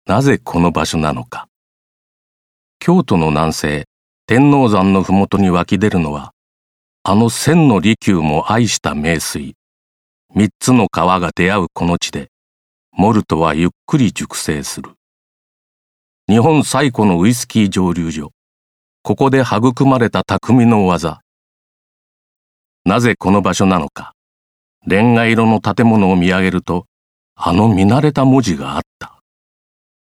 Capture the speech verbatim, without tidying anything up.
なぜこの場所なのか。京都の南西、天王山のふもとに湧き出るのは、あの千の利休も愛した名水。三つの川が出会うこの地で、モルトはゆっくり熟成する。日本最古のウイスキー蒸留所。ここで育まれた匠の技。なぜこの場所なのか。レンガ色の建物を見上げると、あの見慣れた文字があった。